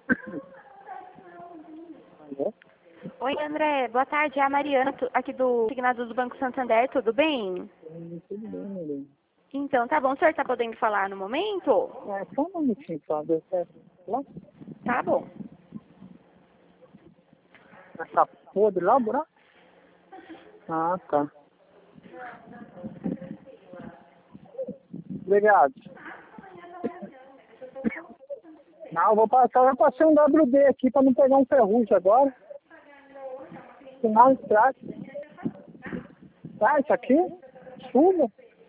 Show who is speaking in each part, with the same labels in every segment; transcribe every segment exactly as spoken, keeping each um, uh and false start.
Speaker 1: Alô?
Speaker 2: Oi, André. Boa tarde. É a Mariana, tu- aqui do Signado do Banco Santander. Tudo bem?
Speaker 1: Hum, Tudo bem, Maria.
Speaker 2: Então, tá bom. O senhor tá podendo falar no momento?
Speaker 1: Ah, só um minutinho só, deu certo. Lá?
Speaker 2: Tá bom.
Speaker 1: Essa podre lá, o buraco? Ah, tá. Obrigado. Não, eu vou passar, eu passei um W D aqui pra não pegar um ferrugem agora. Final estrago. Tá, isso aqui? Chuva?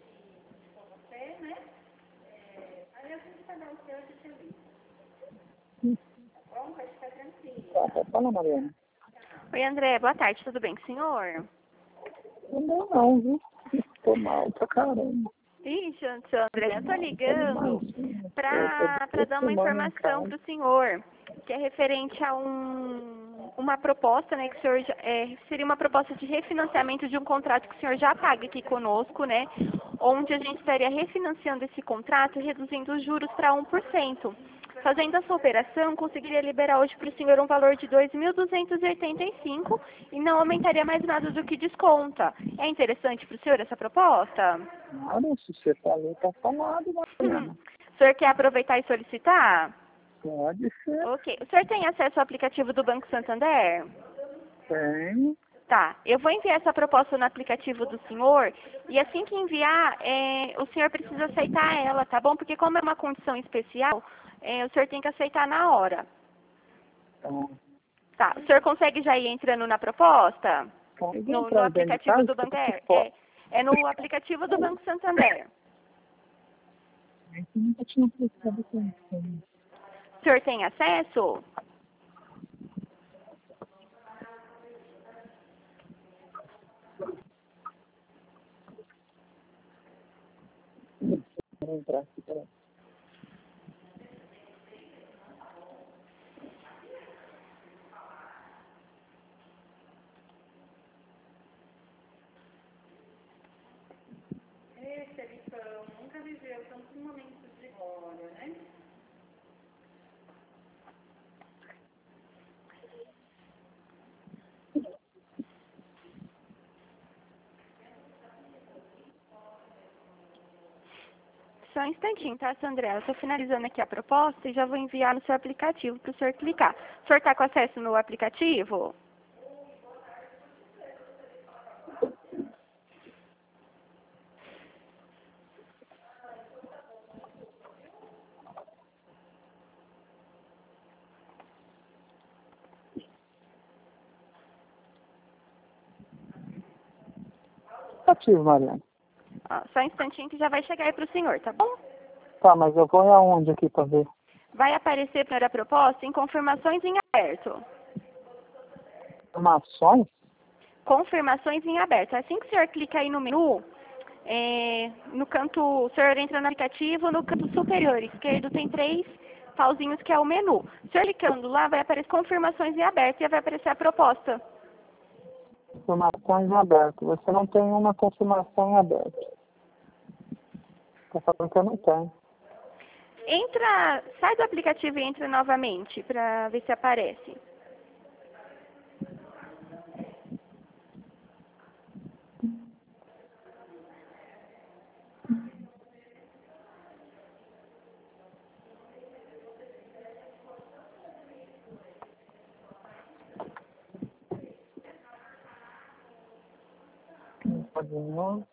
Speaker 1: Tá, tá, fala, Mariana.
Speaker 2: Oi, André. Boa tarde. Tudo bem com o senhor?
Speaker 1: Não deu não, viu? Tô mal pra caramba.
Speaker 2: Ixi, seu André, eu tô ligando
Speaker 1: Eu
Speaker 2: pra,
Speaker 1: tô
Speaker 2: pra
Speaker 1: duas
Speaker 2: dar uma
Speaker 1: semanas em
Speaker 2: informação
Speaker 1: casa.
Speaker 2: pro senhor, que é referente a um, uma proposta, né, que o senhor, já- é, seria uma proposta de refinanciamento de um contrato que o senhor já paga aqui conosco, né, onde a gente estaria refinanciando esse contrato e reduzindo os juros para um por cento. Fazendo essa operação, conseguiria liberar hoje para o senhor um valor de dois mil duzentos e oitenta e cinco e não aumentaria mais nada do que desconta. É interessante para o senhor essa proposta?
Speaker 1: Claro, se você falou, tá falado, Mariana.
Speaker 2: O senhor quer aproveitar e solicitar?
Speaker 1: Pode ser.
Speaker 2: Ok. O senhor tem acesso ao aplicativo do Banco Santander?
Speaker 1: Tem.
Speaker 2: Tá. Eu vou enviar essa proposta no aplicativo do senhor e assim que enviar, é, o senhor precisa aceitar ela, tá bom? Porque como é uma condição especial, é, o senhor tem que aceitar na hora.
Speaker 1: Então,
Speaker 2: Tá. O senhor consegue já ir entrando na proposta?
Speaker 1: pode
Speaker 2: No, no
Speaker 1: entrar dentro de
Speaker 2: aplicativo
Speaker 1: casa,
Speaker 2: do
Speaker 1: que
Speaker 2: Banco
Speaker 1: que
Speaker 2: é,
Speaker 1: pode.
Speaker 2: é, é no aplicativo do Banco Santander.
Speaker 1: Eu nunca tinha pensado nisso.
Speaker 2: O senhor tem acesso?
Speaker 1: Vou entrar aqui, peraí.
Speaker 2: Só um instantinho, tá, Sandra? Eu estou finalizando aqui a proposta e já vou enviar no seu aplicativo para o senhor clicar. O senhor está com acesso no aplicativo?
Speaker 1: Ativo, Mariana.
Speaker 2: Ó, só um instantinho que já vai chegar aí para o senhor, tá bom?
Speaker 1: Tá, mas eu vou aonde aqui pra ver?
Speaker 2: Vai aparecer para a proposta em confirmações em aberto.
Speaker 1: Informações?
Speaker 2: Confirmações em aberto. Assim que o senhor clica aí no menu, é, no canto, o senhor entra no aplicativo, no canto superior esquerdo tem três pauzinhos que é o menu. O senhor clicando lá, vai aparecer confirmações em aberto e vai aparecer a proposta.
Speaker 1: Informações em aberto. Você não tem uma confirmação em aberto. Tá falando que eu não tenho.
Speaker 2: Entra, sai do aplicativo e entra novamente para ver se aparece.
Speaker 1: Pode não.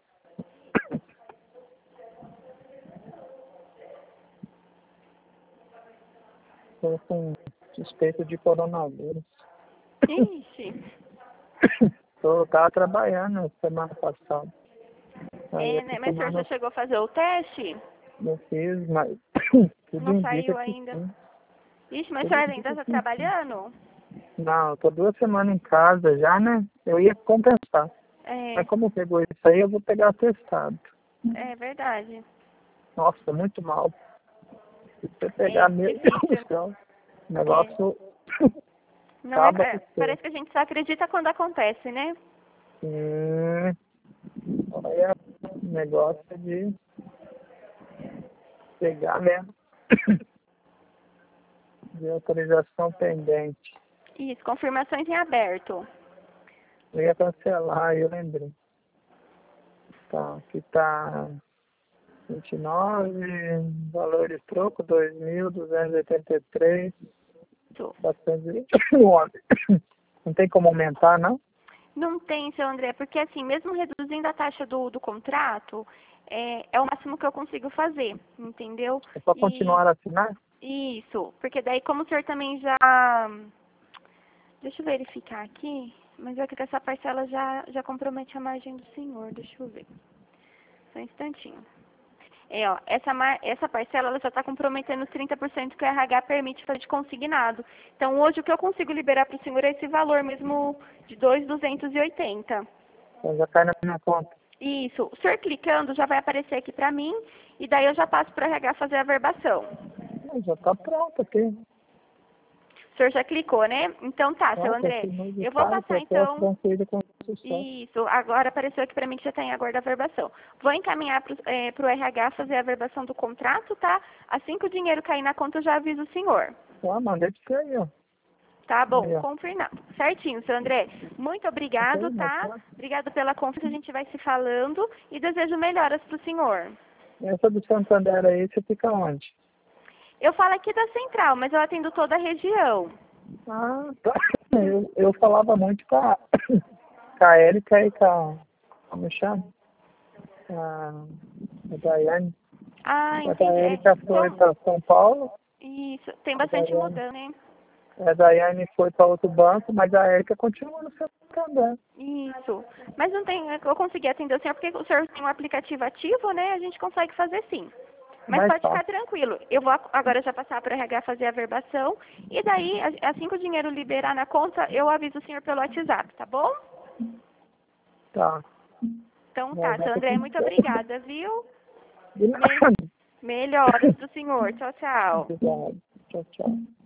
Speaker 1: Estou com suspeito de coronavírus.
Speaker 2: Ixi,
Speaker 1: Eu tava trabalhando semana passada. Aí
Speaker 2: é,
Speaker 1: eu
Speaker 2: né?
Speaker 1: fico
Speaker 2: Mas o senhor já
Speaker 1: mais
Speaker 2: chegou a fazer o teste?
Speaker 1: eu fiz, mas tudo
Speaker 2: Não
Speaker 1: indica
Speaker 2: saiu
Speaker 1: que
Speaker 2: ainda.
Speaker 1: sim.
Speaker 2: Ixi, mas o
Speaker 1: Tudo
Speaker 2: senhor ainda
Speaker 1: indica
Speaker 2: está
Speaker 1: que sim.
Speaker 2: trabalhando?
Speaker 1: Não, eu tô duas semanas em casa já, né? Eu ia compensar.
Speaker 2: É,
Speaker 1: Mas como pegou isso aí, eu vou pegar atestado.
Speaker 2: é verdade.
Speaker 1: Nossa, muito mal. Se você
Speaker 2: É
Speaker 1: pegar meu Deus
Speaker 2: difícil.
Speaker 1: do céu, o
Speaker 2: É,
Speaker 1: negócio
Speaker 2: não é,
Speaker 1: acaba com
Speaker 2: é,
Speaker 1: você.
Speaker 2: parece que a gente só acredita quando acontece, né?
Speaker 1: Hum, olha, o negócio é de pegar mesmo. de autorização pendente.
Speaker 2: Isso, confirmações em aberto.
Speaker 1: Eu ia cancelar, eu lembrei. Tá, aqui tá vinte e nove, valor de troco, dois mil duzentos e oitenta e três,
Speaker 2: Isso.
Speaker 1: quatrocentos e vinte e nove. Não tem como aumentar, não?
Speaker 2: Não tem, seu André, porque assim, mesmo reduzindo a taxa do, do contrato, é, é o máximo que eu consigo fazer, entendeu?
Speaker 1: É só
Speaker 2: E-
Speaker 1: continuar a assinar?
Speaker 2: Isso, porque daí como o senhor também já... Deixa eu verificar aqui, mas é que essa parcela já, já compromete a margem do senhor, deixa eu ver. Só um instantinho. É, ó, essa, mar, essa parcela ela já está comprometendo os trinta por cento que o R H permite fazer de consignado. Então hoje o que eu consigo liberar para o senhor é esse valor mesmo de dois mil duzentos e oitenta.
Speaker 1: Então já cai na minha conta.
Speaker 2: Isso. O senhor clicando já vai aparecer aqui para mim e daí eu já passo para o R H fazer a verbação.
Speaker 1: Não, já tá pronto aqui.
Speaker 2: O senhor já clicou, né? Então tá, seu
Speaker 1: Pronto,
Speaker 2: André.
Speaker 1: aqui no
Speaker 2: Eu vou
Speaker 1: site,
Speaker 2: passar
Speaker 1: eu posso
Speaker 2: então.
Speaker 1: transferir com sucesso.
Speaker 2: Isso. Agora apareceu aqui para mim que já está em aguardo a verbação. Vou encaminhar para o R H fazer a verbação do contrato, tá? Assim que o dinheiro cair na conta eu já aviso o senhor.
Speaker 1: Ah, mandei pra você aí, ó.
Speaker 2: Tá bom,
Speaker 1: Aí, ó.
Speaker 2: confirmado. Certinho, seu André. Muito obrigado,
Speaker 1: Ok,
Speaker 2: tá?
Speaker 1: mas
Speaker 2: Obrigado pela confiança, a gente vai se falando e desejo melhoras para o senhor.
Speaker 1: essa do Santander aí, você fica onde?
Speaker 2: Eu falo aqui da Central, mas eu atendo toda a região.
Speaker 1: Ah, tá. Eu, eu falava muito com a, com a Érica e com a... Como chama? A, a Daiane.
Speaker 2: Ah,
Speaker 1: A
Speaker 2: entendi. É,
Speaker 1: Érica foi
Speaker 2: bom,
Speaker 1: para São Paulo,
Speaker 2: isso, tem
Speaker 1: a
Speaker 2: bastante
Speaker 1: Daiane,
Speaker 2: mudança, né?
Speaker 1: a Daiane foi para outro banco, mas a Érica continua no Santander.
Speaker 2: Isso. Mas não tem, eu consegui atender o senhor porque o senhor tem um aplicativo ativo, né? A gente consegue fazer sim. Mas
Speaker 1: Mais
Speaker 2: pode ficar
Speaker 1: fácil.
Speaker 2: tranquilo. Eu vou a- agora já passar para o R H fazer a verbação. E daí, a- assim que o dinheiro liberar na conta, eu aviso o senhor pelo WhatsApp, tá bom?
Speaker 1: Tá.
Speaker 2: Então
Speaker 1: Vai
Speaker 2: tá,
Speaker 1: dar
Speaker 2: seu
Speaker 1: pra
Speaker 2: André,
Speaker 1: tudo
Speaker 2: muito
Speaker 1: certo.
Speaker 2: obrigada, viu?
Speaker 1: De
Speaker 2: Me-
Speaker 1: nada.
Speaker 2: melhoras pro senhor. Tchau, tchau.
Speaker 1: Obrigado. Tchau, tchau.